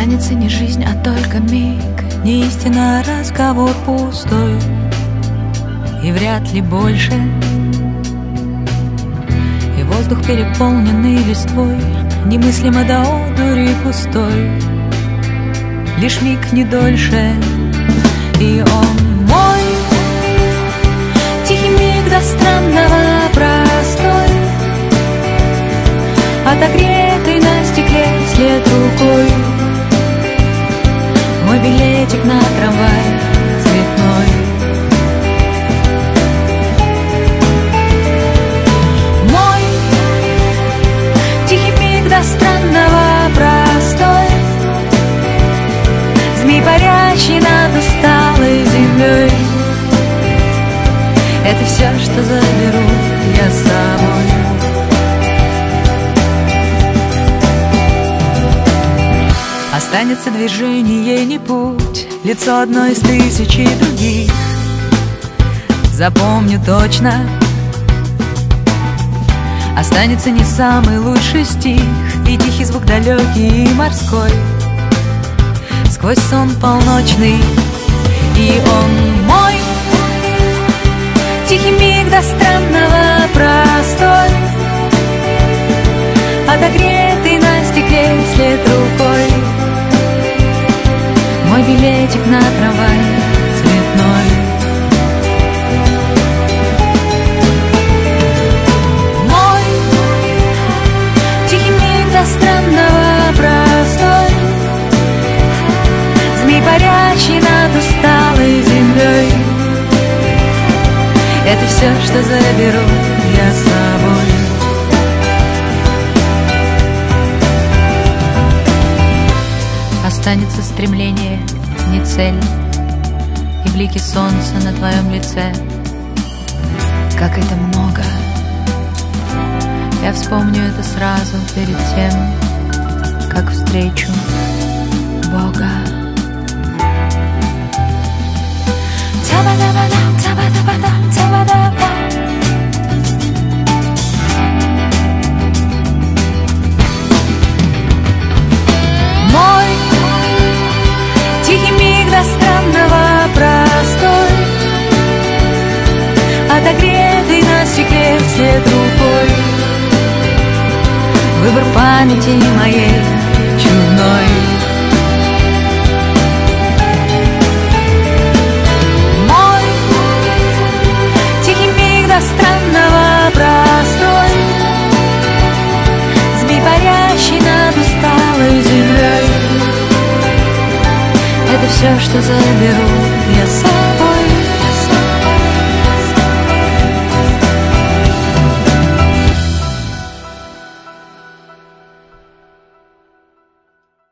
Останется не жизнь, а только миг, не истина, а разговор пустой, и вряд ли больше. И воздух, переполненный листвой, немыслимо до одури пустой, лишь миг, не дольше. И он мой, тихий миг до странного простой, отогретый на стекле след рукой, мой билетик на трамвай цветной. Мой тихий миг до странного простой, змей, парящий над усталой землей. Это все, что заберу я с собой. Останется движение, не путь, лицо одно из тысячи других. Запомню точно. Останется не самый лучший стих и тихий звук далекий и морской, сквозь сон полночный. И он мой, тихий миг до странного простой, отогретый на стекле след рукой, мой билетик на трамвай цветной. Мой тихий миг до странного простой, змей, парящий над усталой землей. Это все, что заберу я с собой. Останется стремление, не цель, и блики солнца на твоем лице. Как это много! Я вспомню это сразу перед тем, как встречу Бога. Мой тихий миг до странного простой, отогретый на стекле след рукой, выбор памяти моей чудной. Мой тихий миг до странного простой, змей, парящий над усталой землей. Это все, что заберу я сам.